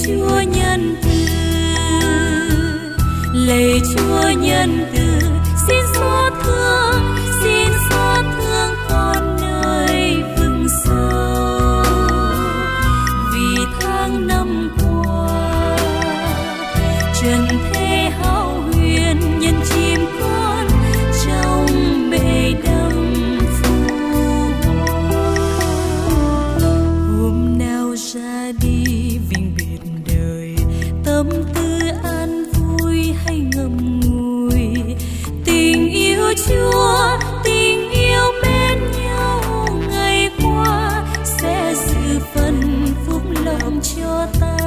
Chúa nhân từ, lạy Chúa nhân từ, xin xót thương con nơi vực sâu. Vì tháng năm qua trần thế hão huyền, nhân chim con trong bể đầm phù hoa. Hôm nào ra đi vĩnh biệt đời, tâm tư an vui hay ngậm ngùi, tình yêu Chúa, tình yêu bên nhau ngày qua sẽ giữ phần phúc lộc cho ta.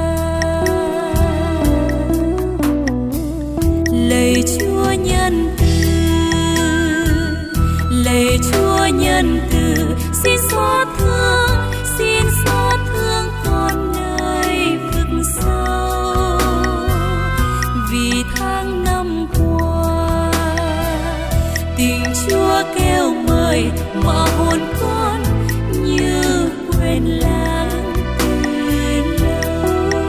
Lạy Chúa nhân từ, lạy Chúa nhân từ, xin xót thương con nơi vực sâu. Vì tháng năm qua tình Chúa kêu mời, mà hồn con như quên lãng từ lâu.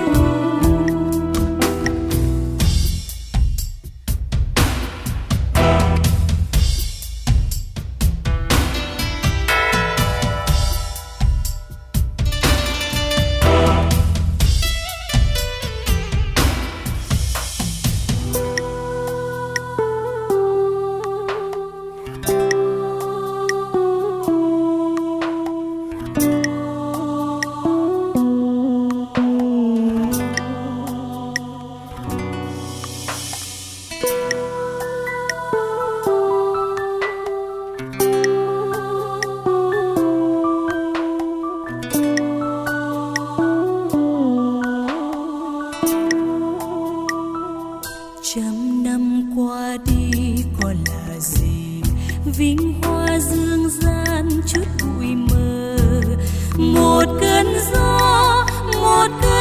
Trăm năm qua đi còn là gì, vinh hoa dương gian chút bụi mờ. Một cơn gió, một cơn